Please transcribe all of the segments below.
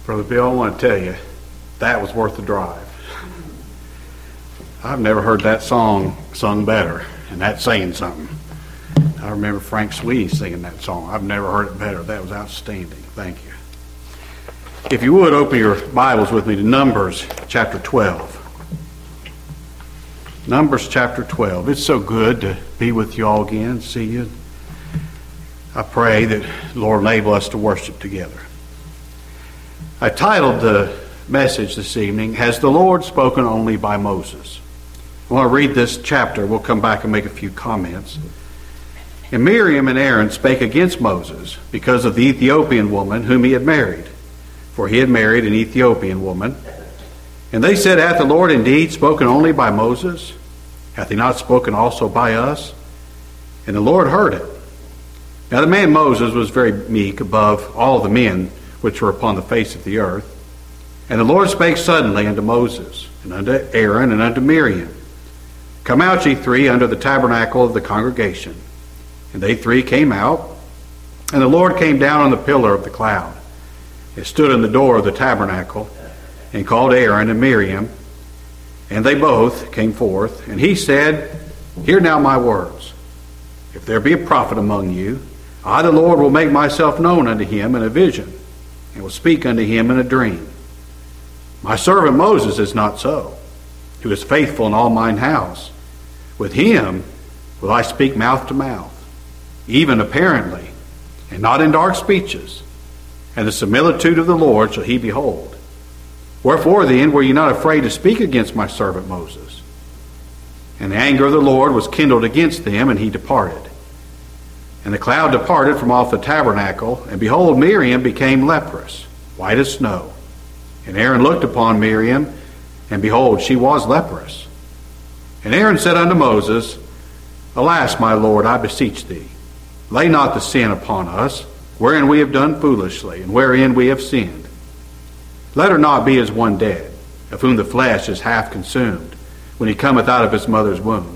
Brother Bill, I want to tell you, that was worth the drive. I've never heard that song sung better, and that's saying something. I remember Frank Sweeney singing that song. I've never heard it better. That was outstanding. Thank you. If you would, open your Bibles with me to Numbers chapter 12. Numbers chapter 12. It's so good to be with you all again, see you. I pray that the Lord enable us to worship together. I titled the message this evening, Has the Lord Spoken Only by Moses? I want to read this chapter. We'll come back and make a few comments. And Miriam and Aaron spake against Moses because of the Ethiopian woman whom he had married. For he had married an Ethiopian woman. And they said, Hath the Lord indeed spoken only by Moses? Hath he not spoken also by us? And the Lord heard it. Now the man Moses was very meek above all the men which were upon the face of the earth. And the Lord spake suddenly unto Moses, and unto Aaron, and unto Miriam, Come out, ye three, under the tabernacle of the congregation. And they three came out, and the Lord came down on the pillar of the cloud, and stood in the door of the tabernacle, and called Aaron and Miriam, and they both came forth. And he said, Hear now my words. If there be a prophet among you, I the Lord will make myself known unto him in a vision, and will speak unto him in a dream. My servant Moses is not so, who is faithful in all mine house. With him will I speak mouth to mouth, even apparently, and not in dark speeches. And the similitude of the Lord shall he behold. Wherefore then were ye not afraid to speak against my servant Moses? And the anger of the Lord was kindled against them, and he departed. And the cloud departed from off the tabernacle, and behold, Miriam became leprous, white as snow. And Aaron looked upon Miriam, and behold, she was leprous. And Aaron said unto Moses, Alas, my Lord, I beseech thee, lay not the sin upon us, wherein we have done foolishly, and wherein we have sinned. Let her not be as one dead, of whom the flesh is half consumed, when he cometh out of his mother's womb.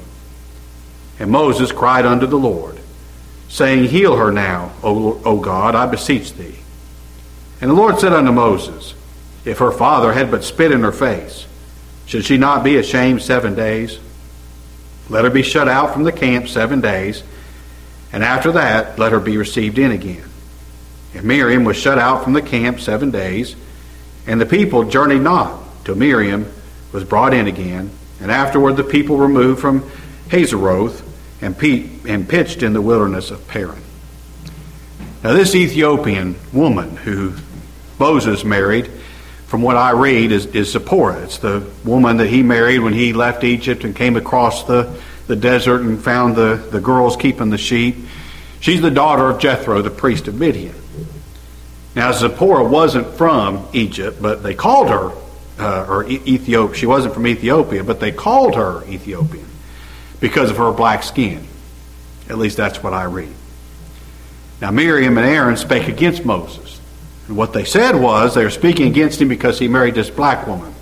And Moses cried unto the Lord, saying, Heal her now, O God, I beseech thee. And the Lord said unto Moses, If her father had but spit in her face, should she not be ashamed 7 days? Let her be shut out from the camp 7 days, and after that let her be received in again. And Miriam was shut out from the camp 7 days, and the people journeyed not till Miriam was brought in again. And afterward the people removed from Hazeroth, and pitched in the wilderness of Paran. Now this Ethiopian woman who Moses married, from what I read, is Zipporah. It's the woman that he married when he left Egypt and came across the desert and found the girls keeping the sheep. She's the daughter of Jethro, the priest of Midian. Now Zipporah wasn't from Egypt, but they called her, Ethiopia. She wasn't from Ethiopia, but they called her Ethiopian because of her black skin. At least that's what I read. Now Miriam and Aaron spake against Moses. And what they said was they were speaking against him because he married this black woman.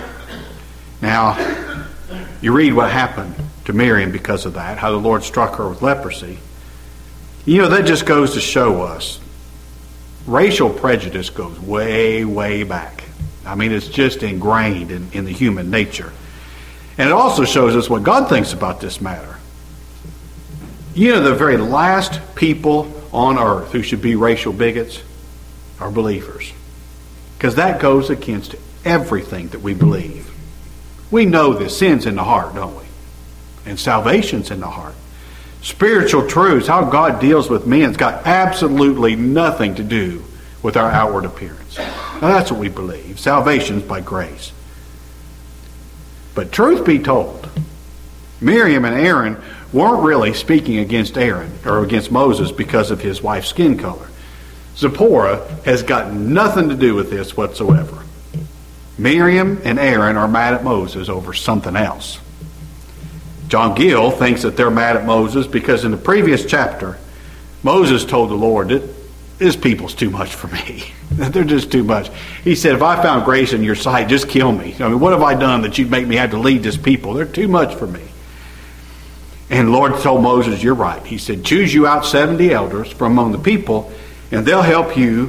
Now, you read what happened to Miriam because of that, how the Lord struck her with leprosy. You know, that just goes to show us racial prejudice goes way, way back. I mean, it's just ingrained in the human nature. And it also shows us what God thinks about this matter. You know, the very last people on earth who should be racial bigots are believers. Because that goes against everything that we believe. We know that sin's in the heart, don't we? And salvation's in the heart. Spiritual truths, how God deals with men, has got absolutely nothing to do with our outward appearance. Now that's what we believe. Salvation's by grace. But truth be told, Miriam and Aaron weren't really speaking against Aaron or against Moses because of his wife's skin color. Zipporah has got nothing to do with this whatsoever. Miriam and Aaron are mad at Moses over something else. John Gill thinks that they're mad at Moses because in the previous chapter, Moses told the Lord that this people's too much for me. They're just too much. He said, if I found grace in your sight, just kill me. I mean, what have I done that you'd make me have to lead this people? They're too much for me. And the Lord told Moses, you're right. He said, choose you out 70 elders from among the people, and they'll help you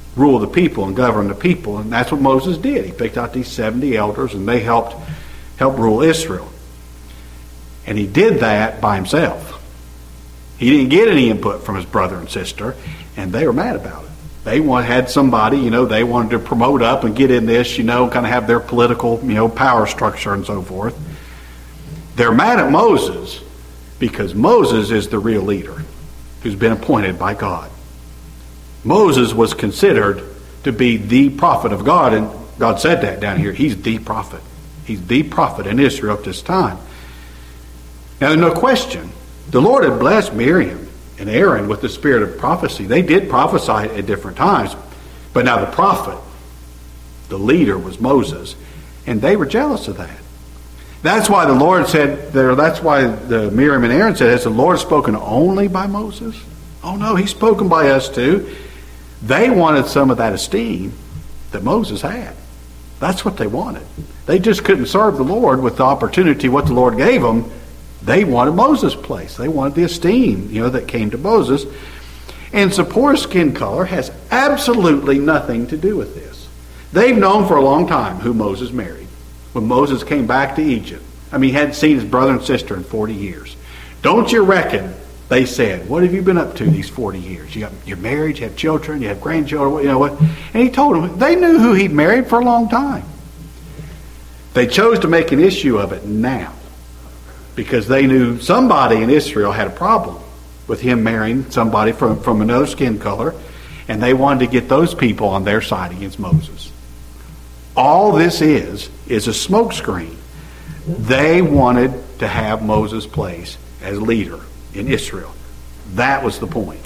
rule the people and govern the people. And that's what Moses did. He picked out these 70 elders, and they helped rule Israel. And he did that by himself. He didn't get any input from his brother and sister, and they were mad about it. They had somebody, they wanted to promote up and get in this, kind of have their political, power structure and so forth. They're mad at Moses because Moses is the real leader who's been appointed by God. Moses was considered to be the prophet of God, and God said that down here. He's the prophet. He's the prophet in Israel at this time. Now, there's no question. The Lord had blessed Miriam and Aaron with the spirit of prophecy. They did prophesy at different times. But now the prophet, the leader, was Moses. And they were jealous of that. That's why the Lord said, that's why the Miriam and Aaron said, has the Lord spoken only by Moses? Oh no, he's spoken by us too. They wanted some of that esteem that Moses had. That's what they wanted. They just couldn't serve the Lord with the opportunity, what the Lord gave them. They wanted Moses' place. They wanted the esteem, that came to Moses. And Zipporah's skin color has absolutely nothing to do with this. They've known for a long time who Moses married. When Moses came back to Egypt, he hadn't seen his brother and sister in 40 years. Don't you reckon, they said, what have you been up to these 40 years? You're married, you have children, you have grandchildren, what? And he told them, they knew who he'd married for a long time. They chose to make an issue of it now, because they knew somebody in Israel had a problem with him marrying somebody from another skin color, and they wanted to get those people on their side against Moses. All this is a smokescreen. They wanted to have Moses' place as leader in Israel. That was the point.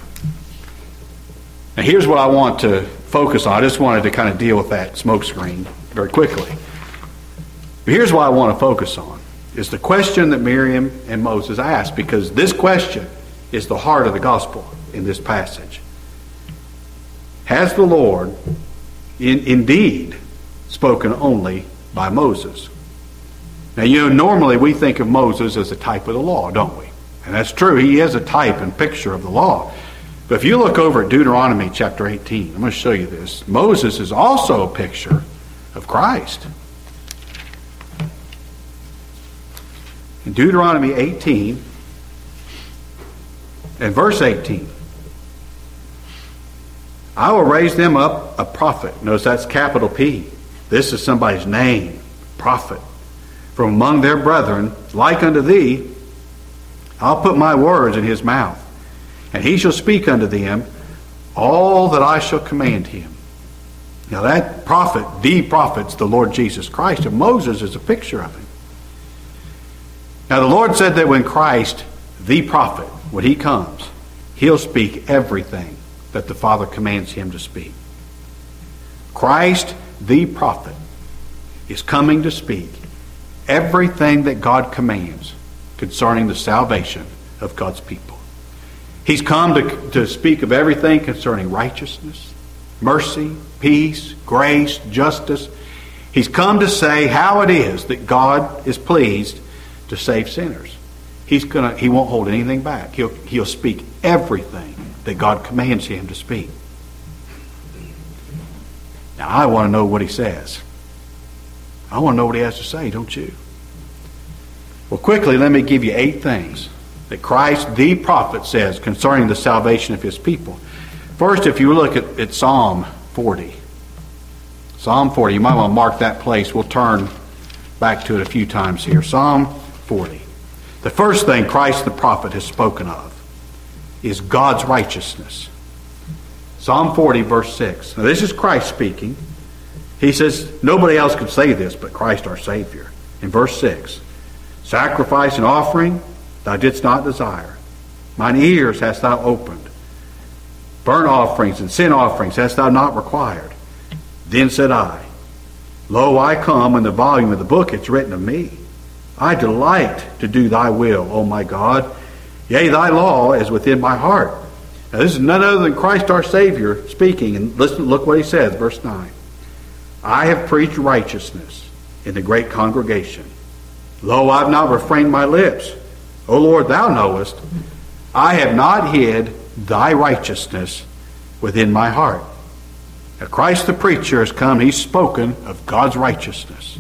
Now here's what I want to focus on. I just wanted to kind of deal with that smokescreen very quickly. But here's what I want to focus on. Is the question that Miriam and Moses asked, because this question is the heart of the gospel in this passage. Has the Lord indeed spoken only by Moses? Now, normally we think of Moses as a type of the law, don't we? And that's true. He is a type and picture of the law. But if you look over at Deuteronomy chapter 18, I'm going to show you this. Moses is also a picture of Christ. In Deuteronomy 18 and verse 18, I will raise them up a prophet. Notice that's capital P. This is somebody's name, prophet. From among their brethren, like unto thee, I'll put my words in his mouth, and he shall speak unto them all that I shall command him. Now that prophet, the prophet's the Lord Jesus Christ, and Moses is a picture of him. Now the Lord said that when Christ, the prophet, when he comes, he'll speak everything that the Father commands him to speak. Christ, the prophet, is coming to speak everything that God commands concerning the salvation of God's people. He's come to speak of everything concerning righteousness, mercy, peace, grace, justice. He's come to say how it is that God is pleased to save sinners. He won't hold anything back. He'll speak everything that God commands him to speak. Now I want to know what he says. I want to know what he has to say, don't you? Well, quickly, let me give you 8 things that Christ, the prophet, says concerning the salvation of his people. First, if you look at Psalm 40. Psalm 40, you might want to mark that place. We'll turn back to it a few times here. Psalm 40. The first thing Christ the prophet has spoken of is God's righteousness. Psalm 40, verse 6. Now this is Christ speaking. He says, nobody else could say this but Christ our Savior. In verse 6, sacrifice and offering thou didst not desire. Mine ears hast thou opened. Burnt offerings and sin offerings hast thou not required. Then said I, lo, I come, in the volume of the book it's written of me. I delight to do thy will, O my God. Yea, thy law is within my heart. Now this is none other than Christ our Savior speaking. And listen, look what he says, verse 9. I have preached righteousness in the great congregation. Lo, I have not refrained my lips. O Lord, thou knowest. I have not hid thy righteousness within my heart. Now, Christ the preacher has come. He's spoken of God's righteousness.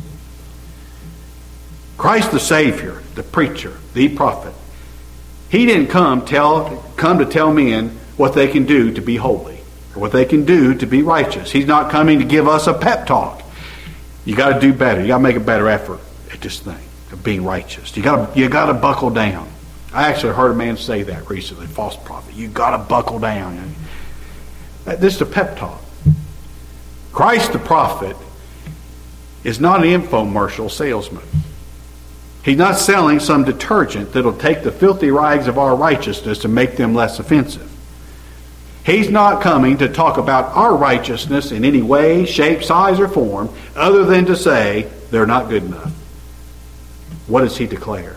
Christ the Savior, the preacher, the prophet, he didn't come to tell men what they can do to be holy or what they can do to be righteous. He's not coming to give us a pep talk. You got to do better. You got to make a better effort at this thing of being righteous. You got to buckle down. I actually heard a man say that recently, false prophet. You got to buckle down. This is a pep talk. Christ the prophet is not an infomercial salesman. He's not selling some detergent that'll take the filthy rags of our righteousness and make them less offensive. He's not coming to talk about our righteousness in any way, shape, size, or form other than to say they're not good enough. What does he declare?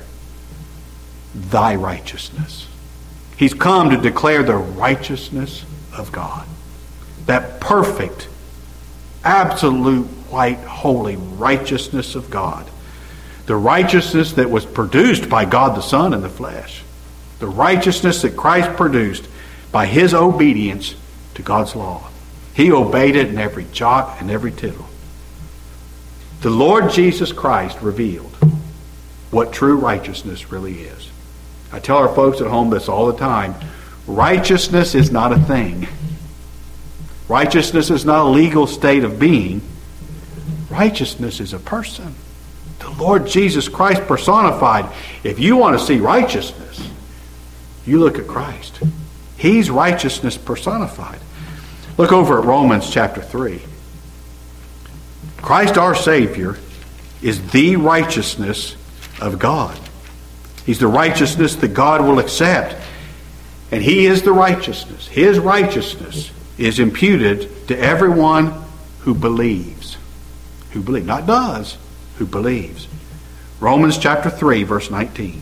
Thy righteousness. He's come to declare the righteousness of God. That perfect, absolute, white, holy righteousness of God. The righteousness that was produced by God the Son in the flesh. The righteousness that Christ produced by his obedience to God's law. He obeyed it in every jot and every tittle. The Lord Jesus Christ revealed what true righteousness really is. I tell our folks at home this all the time. Righteousness is not a thing. Righteousness is not a legal state of being. Righteousness is a person. The Lord Jesus Christ personified. If you want to see righteousness, you look at Christ. He's righteousness personified. Look over at Romans chapter 3. Christ our Savior is the righteousness of God. He's the righteousness that God will accept. And He is the righteousness. His righteousness is imputed to everyone who believes. Who believes. Not does. Who believes. Romans chapter 3, verse 19.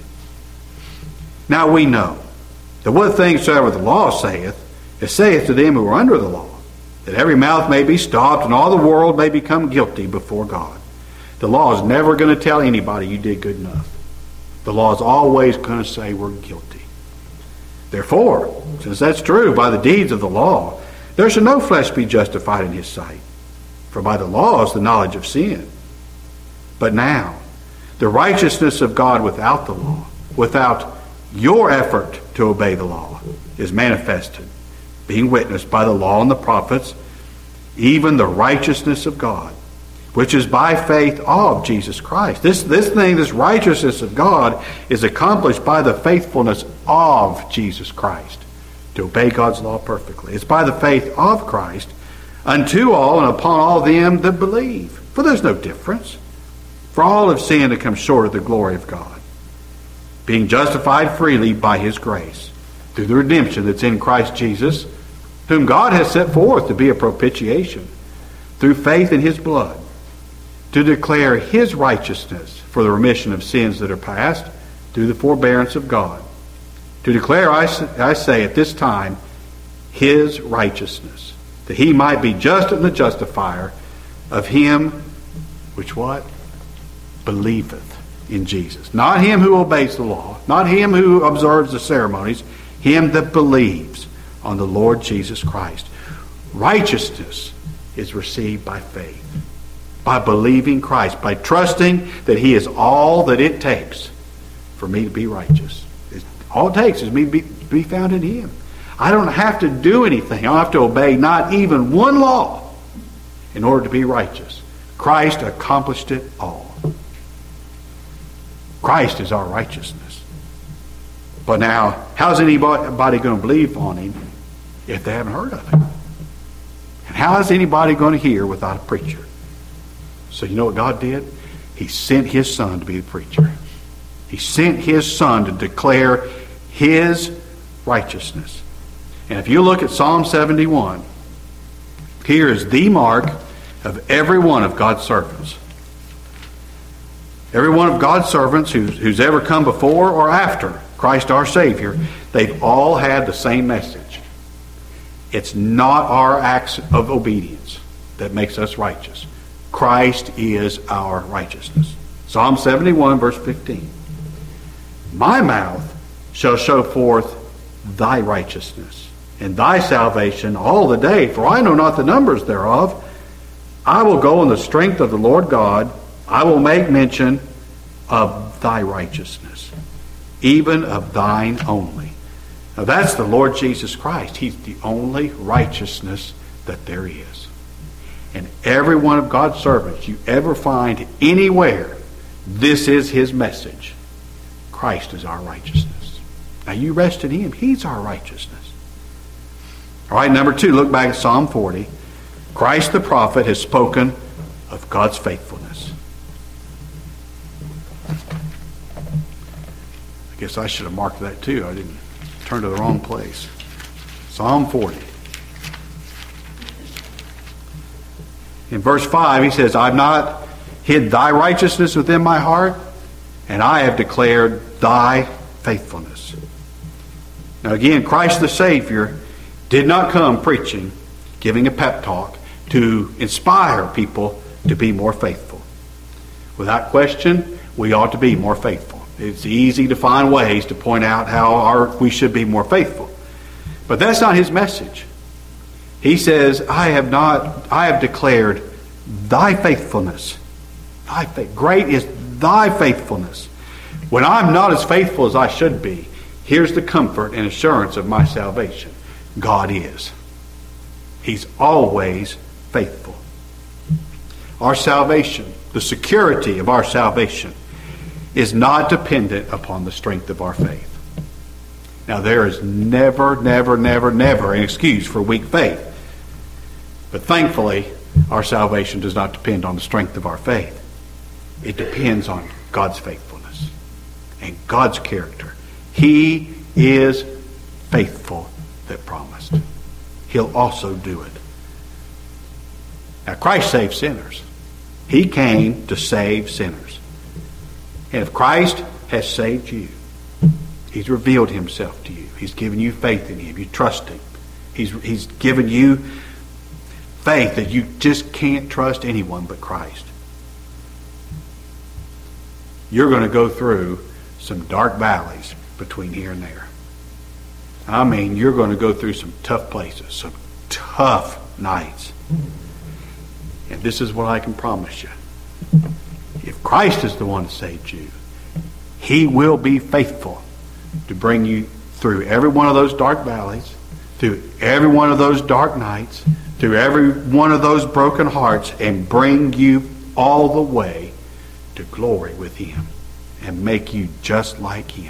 Now we know that what things soever the law saith, it saith to them who are under the law, that every mouth may be stopped and all the world may become guilty before God. The law is never going to tell anybody you did good enough. The law is always going to say we're guilty. Therefore, since that's true, by the deeds of the law, there shall no flesh be justified in His sight. For by the law is the knowledge of sin. But now, the righteousness of God without the law, without your effort to obey the law, is manifested, being witnessed by the law and the prophets, even the righteousness of God, which is by faith of Jesus Christ. This righteousness of God is accomplished by the faithfulness of Jesus Christ, to obey God's law perfectly. It's by the faith of Christ unto all and upon all them that believe. For there's no difference. For all have sinned and come short of the glory of God, being justified freely by His grace, through the redemption that's in Christ Jesus, whom God has set forth to be a propitiation, through faith in His blood, to declare His righteousness for the remission of sins that are past, through the forbearance of God. To declare, I say at this time, His righteousness, that He might be just and the justifier of him which what? Believeth in Jesus. Not him who obeys the law, not him who observes the ceremonies, him that believes on the Lord Jesus Christ. Righteousness is received by faith, by believing Christ, by trusting that He is all that it takes for me to be righteous. All it takes is me to be found in Him. I don't have to do anything. I don't have to obey not even one law in order to be righteous. Christ accomplished it all. Christ is our righteousness. But now, how's anybody going to believe on Him if they haven't heard of Him? And how is anybody going to hear without a preacher? So you know what God did? He sent His Son to be the preacher. He sent His Son to declare His righteousness. And if you look at Psalm 71, here is the mark of every one of God's servants. Every one of God's servants who's ever come before or after Christ our Savior, they've all had the same message. It's not our acts of obedience that makes us righteous. Christ is our righteousness. Psalm 71, verse 15. My mouth shall show forth Thy righteousness, and thy salvation all the day, for I know not the numbers thereof. I will go in the strength of the Lord God. I will make mention of thy righteousness, even of thine only. Now that's the Lord Jesus Christ. He's the only righteousness that there is. And every one of God's servants you ever find anywhere, this is his message. Christ is our righteousness. Now you rest in him. He's our righteousness. All right, number 2, look back at Psalm 40. Christ the prophet has spoken of God's faithfulness. I guess I should have marked that too. I didn't turn to the wrong place. Psalm 40. In verse 5, he says, I've not hid thy righteousness within my heart, and I have declared thy faithfulness. Now again, Christ the Savior did not come preaching, giving a pep talk to inspire people to be more faithful. Without question, we ought to be more faithful. It's easy to find ways to point out how we should be more faithful. But that's not his message. He says, I have declared thy faithfulness. Great is thy faithfulness. When I'm not as faithful as I should be, here's the comfort and assurance of my salvation. God is. He's always faithful. Our salvation, the security of our salvation, is not dependent upon the strength of our faith. Now, there is never an excuse for weak faith. But thankfully, our salvation does not depend on the strength of our faith. It depends on God's faithfulness and God's character. He is faithful that promised. He'll also do it. Now, Christ saved sinners. He came to save sinners. And if Christ has saved you, he's revealed himself to you. He's given you faith in him. You trust him. He's given you faith that you just can't trust anyone but Christ. You're going to go through some dark valleys between here and there. I mean, you're going to go through some tough places, some tough nights. And this is what I can promise you. If Christ is the one that saved you, he will be faithful to bring you through every one of those dark valleys, through every one of those dark nights, through every one of those broken hearts, and bring you all the way to glory with him and make you just like him.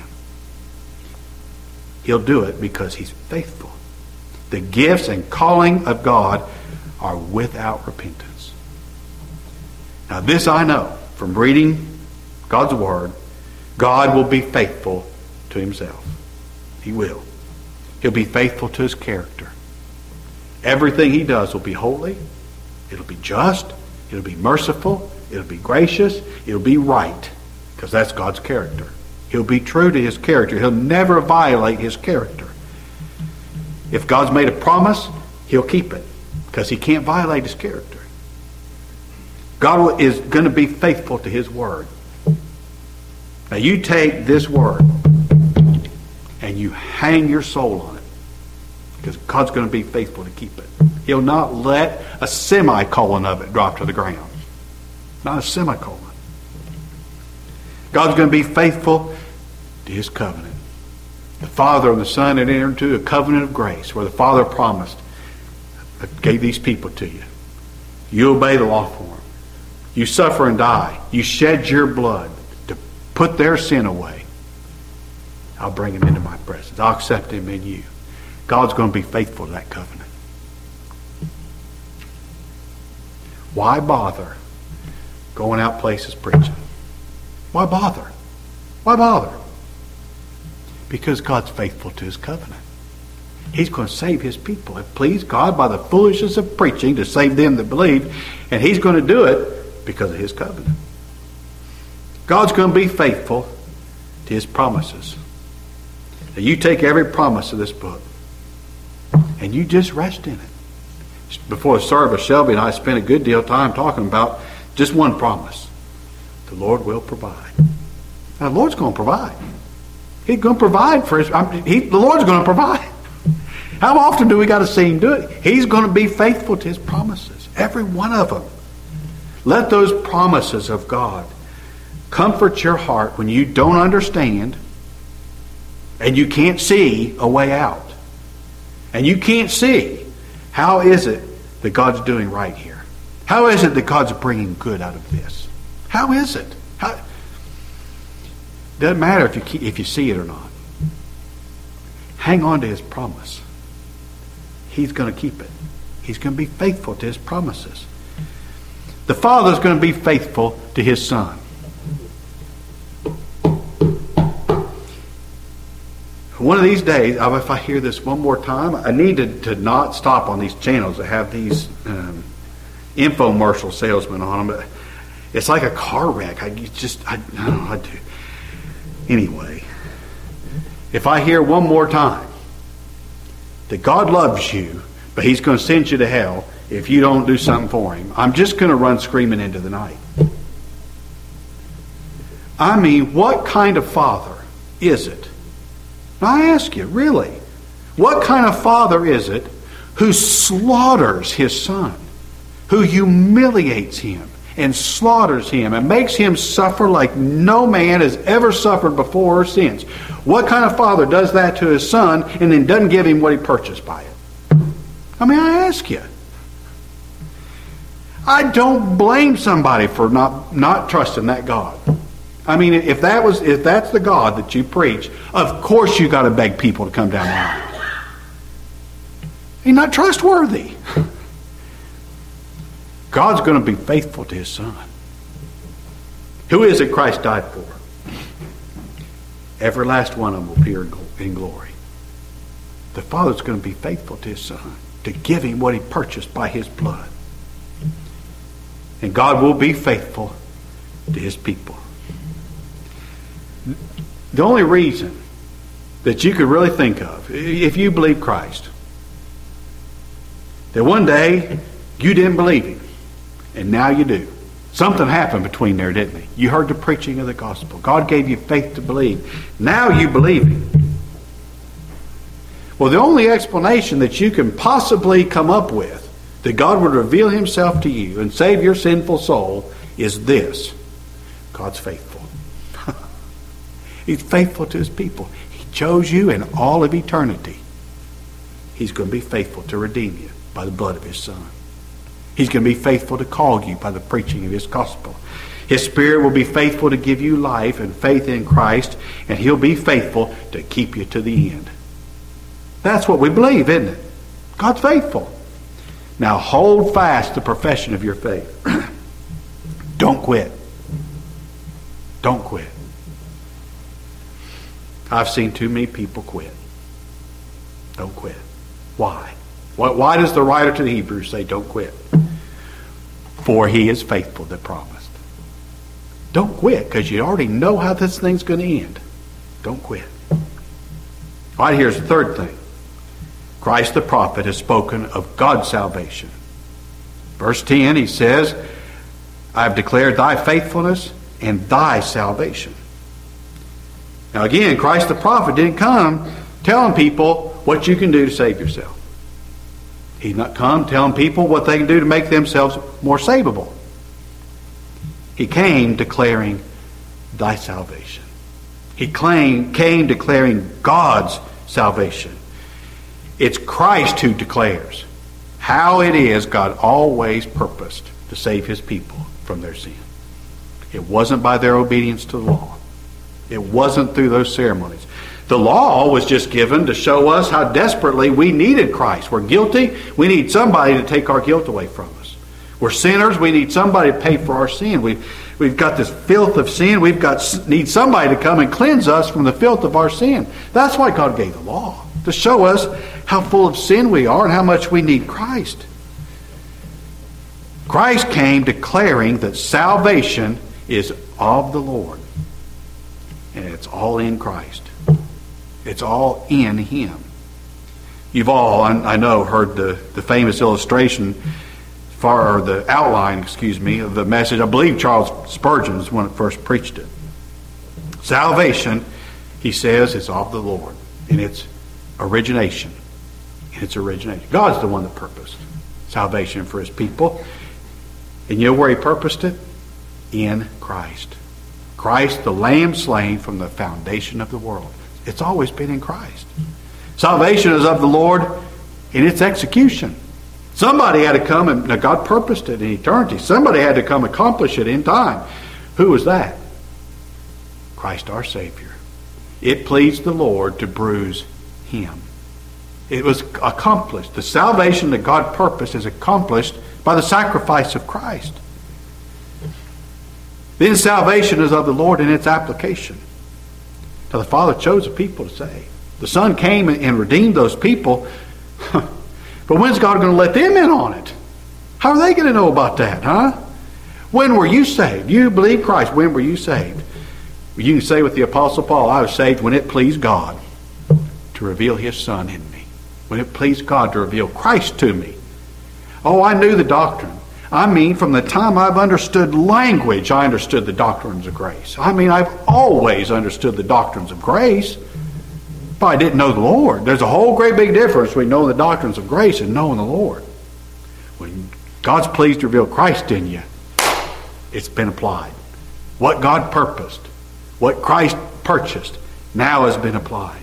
He'll do it because he's faithful. The gifts and calling of God are without repentance. Now this I know from reading God's Word. God will be faithful to himself. He will. He'll be faithful to his character. Everything he does will be holy. It'll be just. It'll be merciful. It'll be gracious. It'll be right. Because that's God's character. He'll be true to his character. He'll never violate his character. If God's made a promise, he'll keep it. Because he can't violate his character. God is going to be faithful to his word. Now you take this word and you hang your soul on it. Because God's going to be faithful to keep it. He'll not let a semicolon of it drop to the ground. Not a semicolon. God's going to be faithful to his covenant. The Father and the Son had entered into a covenant of grace where the Father promised, I gave these people to you. You obey the law for them. You suffer and die. You shed your blood to put their sin away. I'll bring him into my presence. I'll accept him in you. God's going to be faithful to that covenant. Why bother going out places preaching? Why bother? Why bother? Because God's faithful to his covenant. He's going to save his people. It pleased God by the foolishness of preaching to save them that believe. And he's going to do it because of his covenant. God's going to be faithful to his promises. Now you take every promise of this book and you just rest in it. Before the service, Shelby and I spent a good deal of time talking about just one promise. The Lord will provide. Now, the Lord's going to provide. He's going to provide for his... the Lord's going to provide. How often do we got to see him do it? He's going to be faithful to his promises. Every one of them. Let those promises of God comfort your heart when you don't understand and you can't see a way out. And you can't see how is it that God's doing right here. How is it that God's bringing good out of this? How is it? Doesn't matter if you see it or not. Hang on to his promise. He's going to keep it. He's going to be faithful to his promises. The Father's going to be faithful to his Son. One of these days, if I hear this one more time, I need to not stop on these channels that have these infomercial salesmen on them. But it's like a car wreck. I don't know how to. Anyway, if I hear one more time that God loves you, but he's going to send you to hell if you don't do something for him, I'm just going to run screaming into the night. I mean, what kind of father is it? I ask you, really, what kind of father is it who slaughters his son, who humiliates him and slaughters him and makes him suffer like no man has ever suffered before or since? What kind of father does that to his son and then doesn't give him what he purchased by it? I mean, I ask you. I don't blame somebody for not trusting that God. I mean, if that's the God that you preach, of course you got to beg people to come down the aisle. He's not trustworthy. God's going to be faithful to his Son. Who is it Christ died for? Every last one of them will appear in glory. The Father's going to be faithful to his Son, to give him what he purchased by his blood. And God will be faithful to his people. The only reason that you could really think of, if you believe Christ, that one day you didn't believe him, and now you do. Something happened between there, didn't it? You heard the preaching of the gospel. God gave you faith to believe. Now you believe him. Well, the only explanation that you can possibly come up with that God would reveal himself to you and save your sinful soul is this: God's faithful. He's faithful to his people. He chose you in all of eternity. He's going to be faithful to redeem you by the blood of his Son. He's going to be faithful to call you by the preaching of his gospel. His Spirit will be faithful to give you life and faith in Christ, and he'll be faithful to keep you to the end. That's what we believe, isn't it? God's faithful. Now hold fast the profession of your faith. Don't quit. Don't quit. I've seen too many people quit. Don't quit. Why? Why does the writer to the Hebrews say don't quit? For he is faithful that promised. Don't quit, because you already know how this thing's going to end. Don't quit. All right, here's the third thing. Christ the prophet has spoken of God's salvation. Verse 10, he says, I have declared thy faithfulness and thy salvation. Now again, Christ the prophet didn't come telling people what you can do to save yourself. He's not come telling people what they can do to make themselves more savable. He came declaring thy salvation. He came declaring God's salvation. It's Christ who declares how it is God always purposed to save his people from their sin. It wasn't by their obedience to the law. It wasn't through those ceremonies. The law was just given to show us how desperately we needed Christ. We're guilty. We need somebody to take our guilt away from us. We're sinners. We need somebody to pay for our sin. We've got this filth of sin. Need somebody to come and cleanse us from the filth of our sin. That's why God gave the law, to show us how full of sin we are and how much we need Christ. Christ came declaring that salvation is of the Lord. And it's all in Christ. It's all in him. You've all, I know, heard the famous illustration, or the outline, of the message. I believe Charles Spurgeon is one that first preached it. Salvation, he says, is of the Lord in its origination, in its origination. God's the one that purposed salvation for his people. And you know where he purposed it? In Christ. Christ, the Lamb slain from the foundation of the world. It's always been in Christ. Salvation is of the Lord in its execution. Somebody had to come, and now God purposed it in eternity. Somebody had to come accomplish it in time. Who was that? Christ our Savior. It pleased the Lord to bruise him. It was accomplished. The salvation that God purposed is accomplished by the sacrifice of Christ. Then salvation is of the Lord in its application. Now the Father chose a people to save. The Son came and redeemed those people. But when's God going to let them in on it? How are they going to know about that, huh? When were you saved? You believe Christ. When were you saved? You can say with the Apostle Paul, I was saved when it pleased God to reveal his Son in me. When it pleased God to reveal Christ to me. Oh, I knew the doctrine. I mean, from the time I've understood language, I understood the doctrines of grace. I mean, I've always understood the doctrines of grace, but I didn't know the Lord. There's a whole great big difference between knowing the doctrines of grace and knowing the Lord. When God's pleased to reveal Christ in you, it's been applied. What God purposed, what Christ purchased, now has been applied.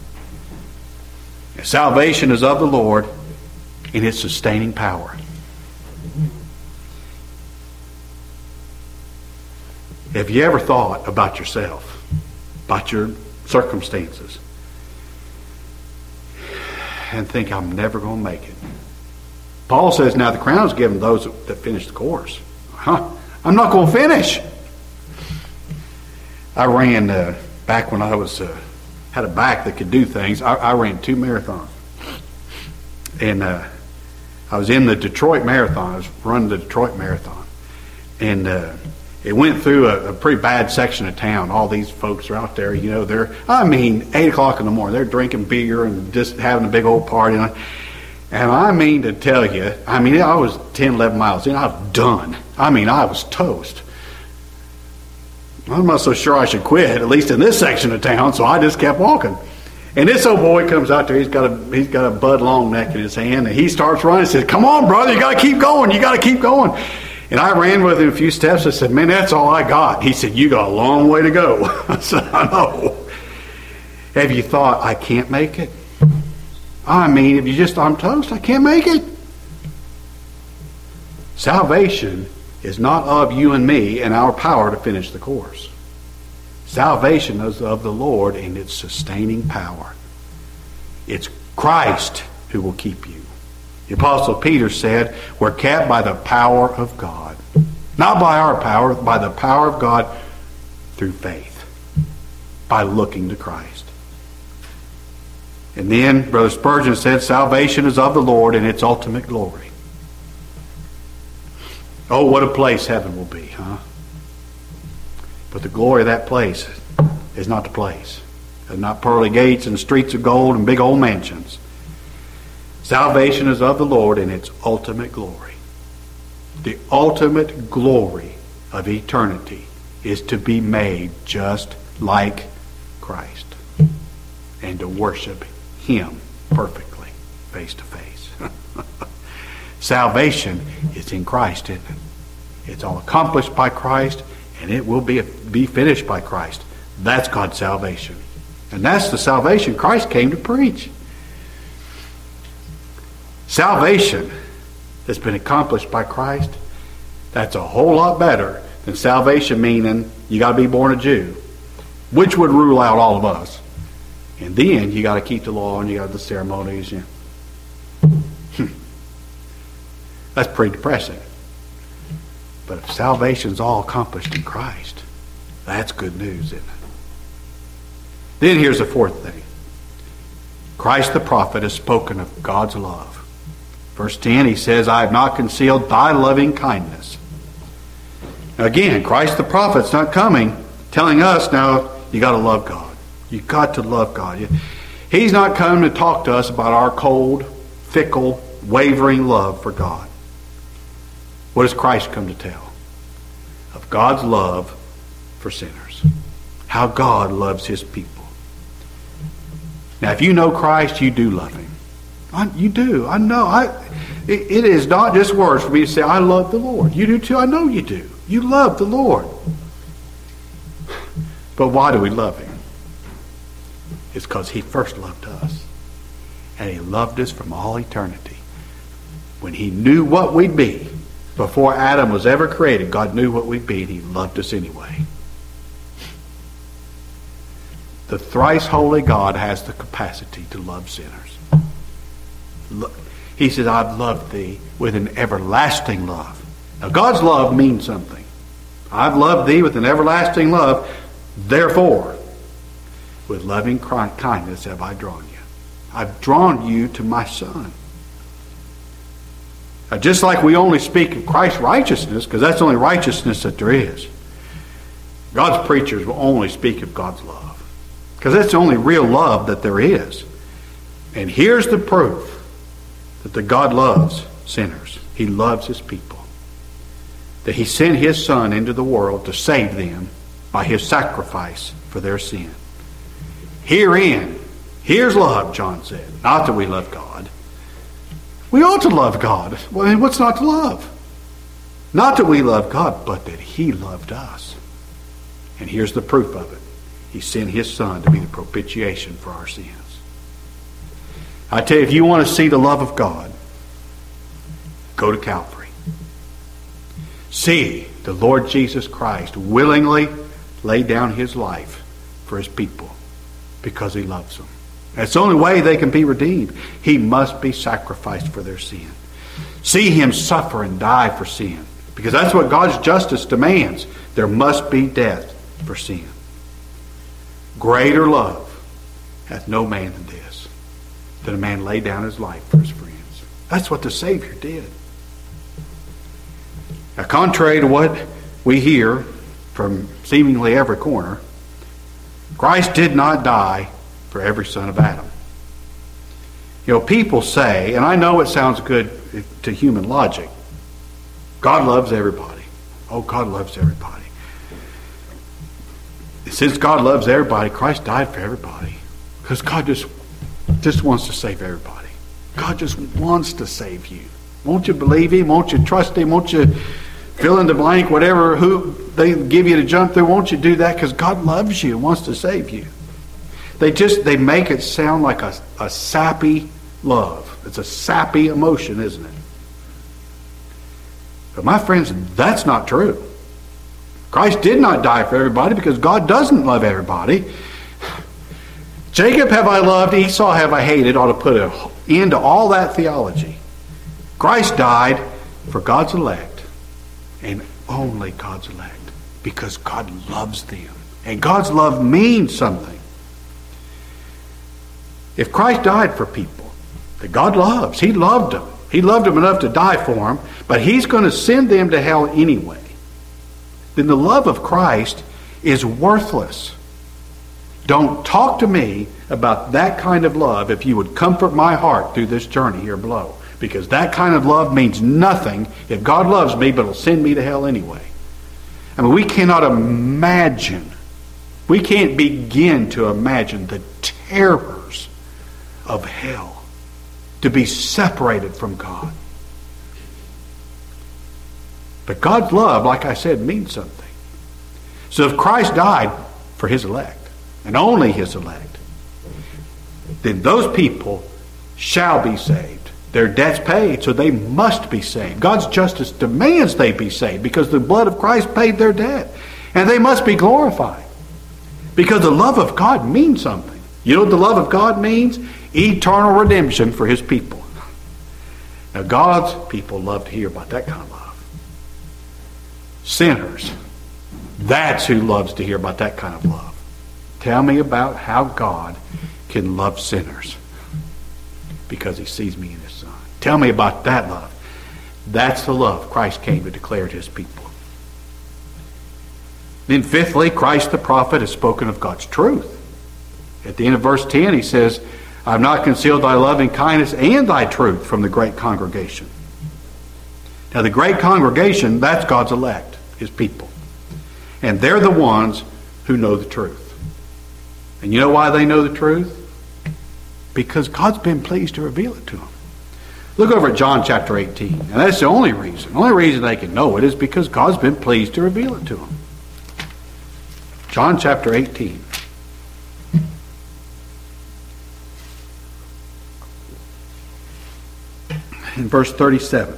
Salvation is of the Lord in its sustaining power. Have you ever thought about yourself, about your circumstances, and think, I'm never going to make it? Paul says, now the crown's given those that finish the course. I'm not going to finish. I ran, back when I was had a back that could do things, I ran 2 marathons. And I was in the Detroit Marathon. I was running the Detroit Marathon. And it went through a pretty bad section of town. All these folks are out there, they're, 8 o'clock in the morning. They're drinking beer and just having a big old party. And I mean to tell you, I was 10, 11 miles in. I was done. I was toast. I'm not so sure I should quit, at least in this section of town, so I just kept walking. And this old boy comes out there, he's got a Bud Long Neck in his hand, and he starts running and says, come on, brother, you got to keep going, And I ran with him a few steps. I said, man, that's all I got. He said, you got a long way to go. I said, I know. Have you thought, I can't make it? If I'm toast, I can't make it. Salvation is not of you and me and our power to finish the course. Salvation is of the Lord in its sustaining power. It's Christ who will keep you. The Apostle Peter said, we're kept by the power of God. Not by our power, by the power of God through faith. By looking to Christ. And then Brother Spurgeon said, salvation is of the Lord in its ultimate glory. Oh, what a place heaven will be, huh? But the glory of that place is not the place. It's not pearly gates and streets of gold and big old mansions. Salvation is of the Lord in its ultimate glory. The ultimate glory of eternity is to be made just like Christ and to worship Him perfectly, face to face. Salvation is in Christ, isn't it? It's all accomplished by Christ, and it will be finished by Christ. That's God's salvation. And that's the salvation Christ came to preach. Salvation that's been accomplished by Christ, that's a whole lot better than salvation meaning you got to be born a Jew, which would rule out all of us. And then you got to keep the law and you got the ceremonies. That's pretty depressing. But if salvation's all accomplished in Christ, that's good news, isn't it? Then here's the fourth thing. Christ the prophet has spoken of God's love. Verse 10, he says, I have not concealed thy loving kindness. Now again, Christ the prophet's not coming, telling us now, you got to love God. You got to love God. He's not coming to talk to us about our cold, fickle, wavering love for God. What does Christ come to tell? Of God's love for sinners. How God loves His people. Now, if you know Christ, you do love Him. You do. I know. It is not just words for me to say, I love the Lord. You do too. I know you do. You love the Lord. But why do we love Him? It's because He first loved us. And He loved us from all eternity. When He knew what we'd be, before Adam was ever created, God knew what we'd be, and He loved us anyway. The thrice holy God has the capacity to love sinners. He says, I've loved thee with an everlasting love. Now, God's love means something. I've loved thee with an everlasting love. Therefore, with loving kindness have I drawn you. I've drawn you to my Son. Now, just like we only speak of Christ's righteousness, because that's the only righteousness that there is, God's preachers will only speak of God's love, because that's the only real love that there is. And here's the proof that the God loves sinners. He loves His people. That He sent His Son into the world to save them by His sacrifice for their sin. Here's love, John said. Not that we love God. We ought to love God. Well, what's not to love? Not that we love God, but that He loved us. And here's the proof of it. He sent His Son to be the propitiation for our sins. I tell you, if you want to see the love of God, go to Calvary. See the Lord Jesus Christ willingly lay down His life for His people because He loves them. That's the only way they can be redeemed. He must be sacrificed for their sin. See Him suffer and die for sin, because that's what God's justice demands. There must be death for sin. Greater love hath no man than this, that a man lay down his life for his friends. That's what the Savior did. Now, contrary to what we hear from seemingly every corner, Christ did not die for every son of Adam. You know, people say, and I know it sounds good to human logic, God loves everybody. Oh, God loves everybody. Since God loves everybody, Christ died for everybody. Because God just wants to save everybody. God just wants to save you. Won't you believe Him? Won't you trust Him? Won't you fill in the blank, whatever who they give you to jump through? Won't you do that? Because God loves you and wants to save you. They make it sound like a sappy love. It's a sappy emotion, isn't it? But my friends, that's not true. Christ did not die for everybody because God doesn't love everybody. Jacob have I loved, Esau have I hated ought to put an end to all that theology. Christ died for God's elect, and only God's elect, because God loves them. And God's love means something. If Christ died for people that God loves, He loved them. He loved them enough to die for them, but He's going to send them to hell anyway. Then the love of Christ is worthless. Don't talk to me about that kind of love if you would comfort my heart through this journey here below. Because that kind of love means nothing if God loves me, but will send me to hell anyway. I mean, we cannot imagine, we can't begin to imagine the terrors of hell, to be separated from God. But God's love, like I said, means something. So if Christ died for His elect, and only His elect, then those people shall be saved. Their debt's paid, so they must be saved. God's justice demands they be saved because the blood of Christ paid their debt. And they must be glorified. Because the love of God means something. You know what the love of God means? Eternal redemption for His people. Now, God's people love to hear about that kind of love. Sinners, that's who loves to hear about that kind of love. Tell me about how God can love sinners because He sees me in His Son. Tell me about that love. That's the love Christ came to declare to His people. Then fifthly, Christ the prophet has spoken of God's truth. At the end of verse 10, he says, I have not concealed thy loving kindness and thy truth from the great congregation. Now the great congregation, that's God's elect, His people. And they're the ones who know the truth. And you know why they know the truth? because God's been pleased to reveal it to them. Look over at John chapter 18. And that's the only reason. The only reason they can know it is because God's been pleased to reveal it to them. John chapter 18. In verse 37.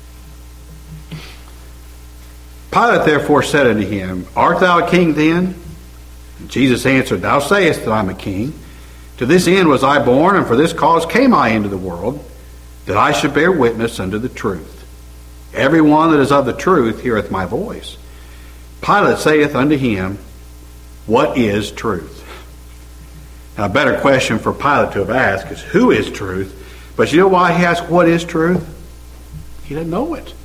Pilate therefore said unto him, Art thou a king then? And Jesus answered, Thou sayest that I am a king. To this end was I born, and for this cause came I into the world, that I should bear witness unto the truth. Every one that is of the truth heareth my voice. Pilate saith unto him, What is truth? Now, a better question for Pilate to have asked is, Who is truth? But you know why he asked, What is truth? He doesn't know it.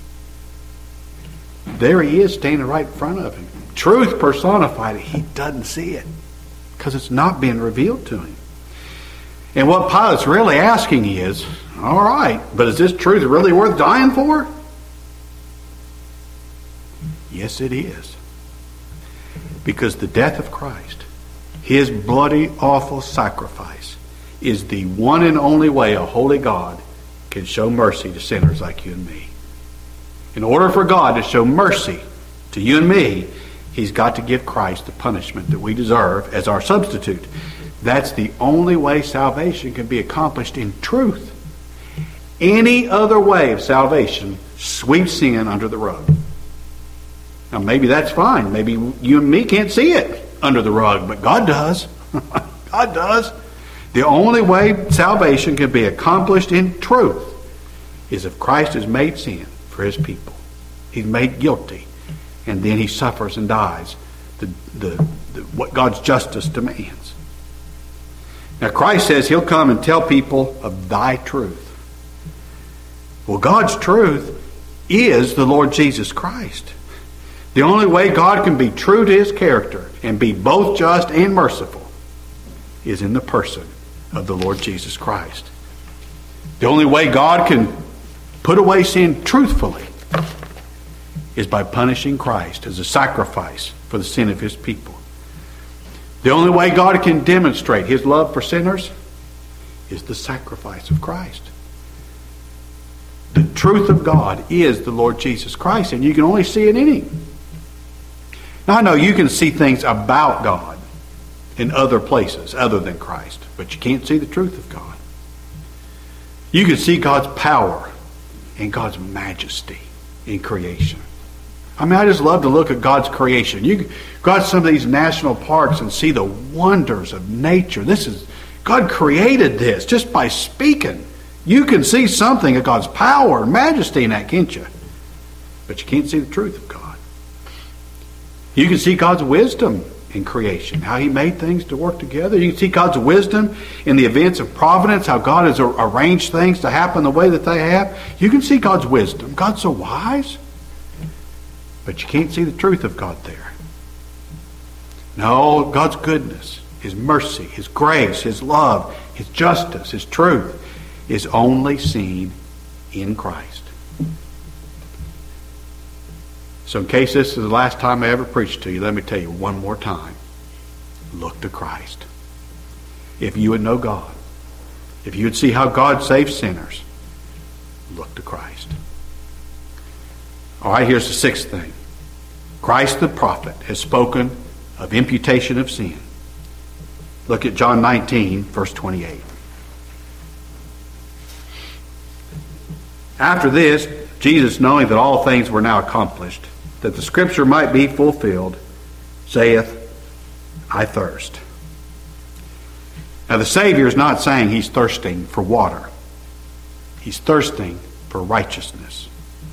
There he is standing right in front of him. Truth personified. He doesn't see it because it's not being revealed to him. And what Pilate's really asking is, all right, but is this truth really worth dying for? Yes, it is. Because the death of Christ, his bloody, awful sacrifice, is the one and only way a holy God can show mercy to sinners like you and me. In order for God to show mercy to you and me, he's got to give Christ the punishment that we deserve as our substitute. That's the only way salvation can be accomplished in truth. Any other way of salvation sweeps sin under the rug. Now maybe that's fine. Maybe you and me can't see it under the rug, but God does. God does. The only way salvation can be accomplished in truth is if Christ is made sin for his people. He's made guilty, and then he suffers and dies what God's justice demands. Now Christ says he'll come and tell people of thy truth. Well, God's truth is the Lord Jesus Christ. The only way God can be true to his character and be both just and merciful is in the person of the Lord Jesus Christ. The only way God can put away sin truthfully is by punishing Christ as a sacrifice for the sin of his people. The only way God can demonstrate his love for sinners is the sacrifice of Christ. The truth of God is the Lord Jesus Christ, and you can only see it in him. Now I know you can see things about God in other places other than Christ, but you can't see the truth of God. You can see God's power and God's majesty in creation. I mean, I just love to look at God's creation. You go to some of these national parks and see the wonders of nature. God created this just by speaking. You can see something of God's power and majesty in that, can't you? But you can't see the truth of God. You can see God's wisdom in creation, how he made things to work together. You can see God's wisdom in the events of providence, how God has arranged things to happen the way that they have. You can see God's wisdom. God's so wise. But you can't see the truth of God there. No, God's goodness, his mercy, his grace, his love, his justice, his truth is only seen in Christ. So in case this is the last time I ever preach to you, let me tell you one more time. Look to Christ. If you would know God, if you would see how God saves sinners, look to Christ. All right, here's the sixth thing. Christ the prophet has spoken of imputation of sin. Look at John 19, verse 28. After this, Jesus, knowing that all things were now accomplished, that the scripture might be fulfilled, saith, I thirst. Now the Savior is not saying he's thirsting for water. He's thirsting for righteousness.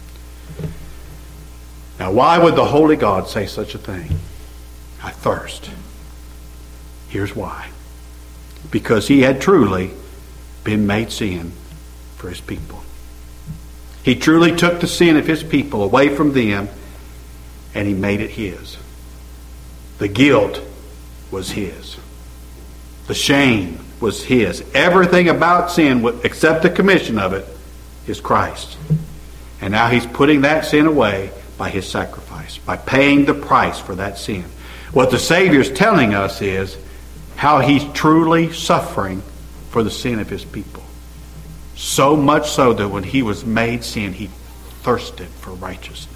Now why would the holy God say such a thing? I thirst. Here's why. Because he had truly been made sin for his people. He truly took the sin of his people away from them, and he made it his. The guilt was his. The shame was his. Everything about sin, except the commission of it, is Christ's. And now he's putting that sin away by his sacrifice, by paying the price for that sin. What the Savior's telling us is how he's truly suffering for the sin of his people. So much so that when he was made sin, he thirsted for righteousness.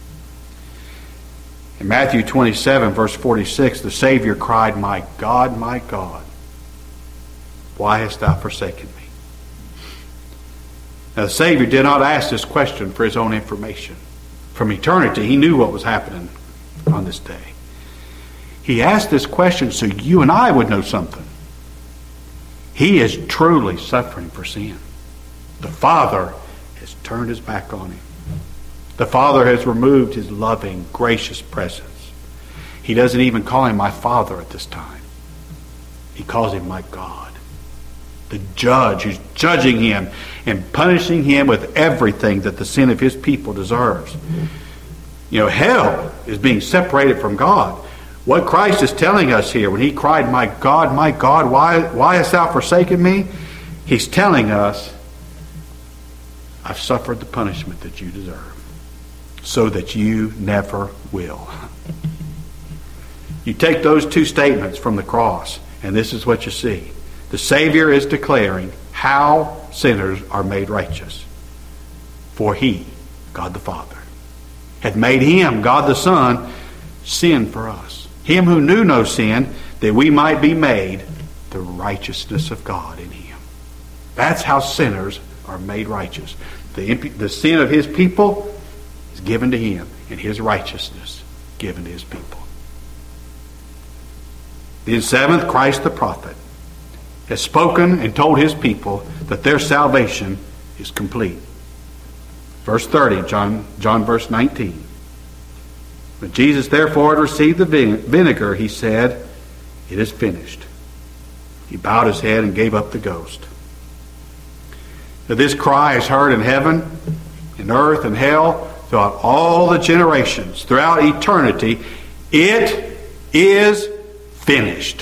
In Matthew 27, verse 46, the Savior cried, my God, why hast thou forsaken me? Now the Savior did not ask this question for his own information. From eternity, he knew what was happening on this day. He asked this question so you and I would know something. He is truly suffering for sin. The Father has turned his back on him. The Father has removed his loving, gracious presence. He doesn't even call him my Father at this time. He calls him my God. The judge who's judging him and punishing him with everything that the sin of his people deserves. You know, hell is being separated from God. What Christ is telling us here when he cried, my God, why hast thou forsaken me? He's telling us, I've suffered the punishment that you deserve, so that you never will. You take those two statements from the cross, and this is what you see. The Savior is declaring how sinners are made righteous. For he, God the Father, had made him, God the Son, sin for us. Him who knew no sin, that we might be made the righteousness of God in him. That's how sinners are made righteous. The sin of his people is given to him, and his righteousness given to his people. Then seventh, Christ the prophet has spoken and told his people that their salvation is complete. Verse 30, John verse 19. When Jesus therefore had received the vinegar, he said, it is finished. He bowed his head and gave up the ghost. Now this cry is heard in heaven, in earth, and hell, throughout all the generations, throughout eternity. It is finished.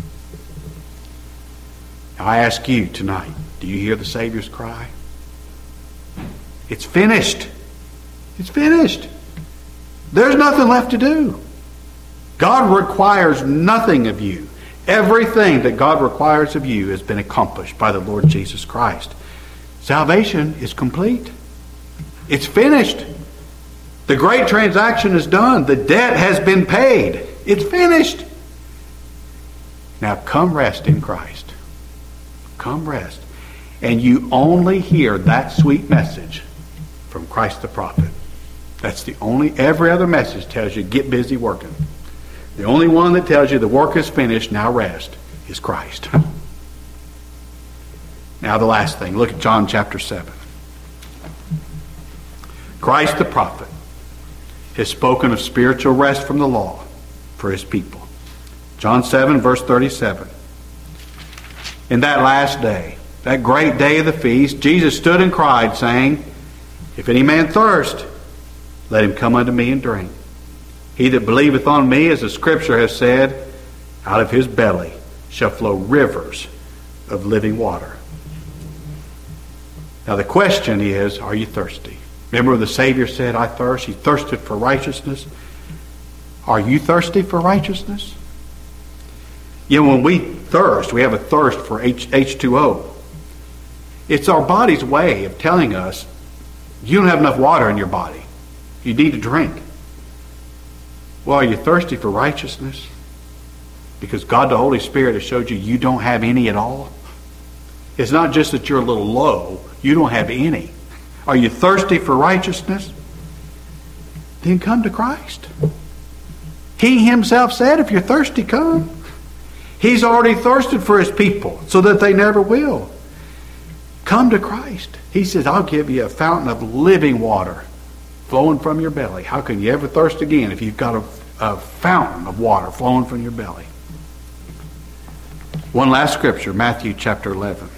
Now I ask you tonight, do you hear the Savior's cry? It's finished. It's finished. There's nothing left to do. God requires nothing of you. Everything that God requires of you has been accomplished by the Lord Jesus Christ. Salvation is complete. It's finished. The great transaction is done. The debt has been paid. It's finished. Now come rest in Christ. Come rest. And you only hear that sweet message from Christ the prophet. That's the only, every other message tells you get busy working. The only one that tells you the work is finished, now rest, is Christ. Now the last thing, look at John chapter 7. Christ the prophet has spoken of spiritual rest from the law for his people. John 7 verse 37. In that last day, that great day of the feast, Jesus stood and cried, saying, if any man thirst, let him come unto me and drink. He that believeth on me, as the Scripture has said, out of his belly shall flow rivers of living water. Now the question is, are you thirsty? Remember the Savior said, I thirst. He thirsted for righteousness. Are you thirsty for righteousness? You know, when we thirst, we have a thirst for H2O. It's our body's way of telling us, you don't have enough water in your body. You need to drink. Well, are you thirsty for righteousness? Because God the Holy Spirit has showed you don't have any at all. It's not just that you're a little low. You don't have any. Are you thirsty for righteousness? Then come to Christ. He himself said, if you're thirsty, come. He's already thirsted for his people so that they never will. Come to Christ. He says, I'll give you a fountain of living water flowing from your belly. How can you ever thirst again if you've got a fountain of water flowing from your belly? One last scripture, Matthew chapter 11.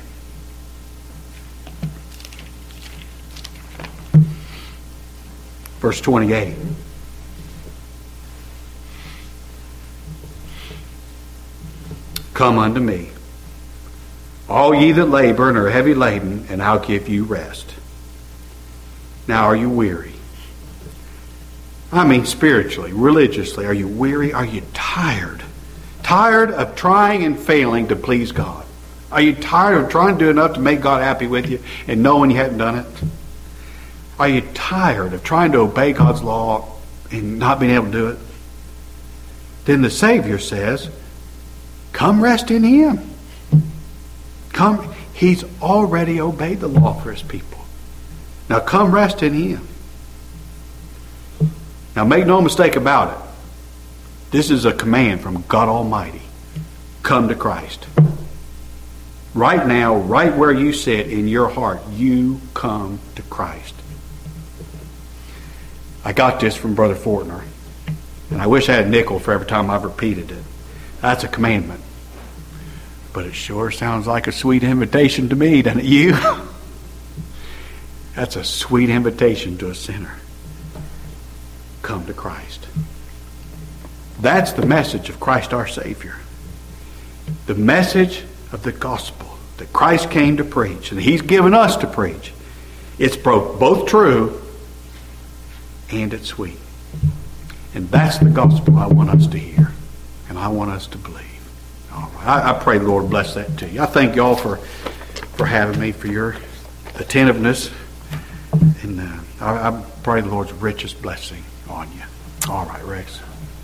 Verse 28. Come unto me, all ye that labor and are heavy laden, and I'll give you rest. Now are you weary? I mean spiritually, religiously. Are you weary? Are you tired? Tired of trying and failing to please God? Are you tired of trying to do enough to make God happy with you and knowing you hadn't done it? Are you tired of trying to obey God's law and not being able to do it? Then the Savior says, come rest in Him. Come. He's already obeyed the law for His people. Now come rest in Him. Now make no mistake about it. This is a command from God Almighty. Come to Christ. Right now, right where you sit in your heart, you come to Christ. I got this from Brother Fortner. And I wish I had a nickel for every time I've repeated it. That's a commandment. But it sure sounds like a sweet invitation to me, doesn't it, you? That's a sweet invitation to a sinner. Come to Christ. That's the message of Christ our Savior. The message of the gospel that Christ came to preach and He's given us to preach. It's both true and it's sweet. And that's the gospel I want us to hear and I want us to believe. All right. I pray the Lord bless that to you. I thank y'all for having me, for your attentiveness. And I pray the Lord's richest blessing on you. All right, Rex.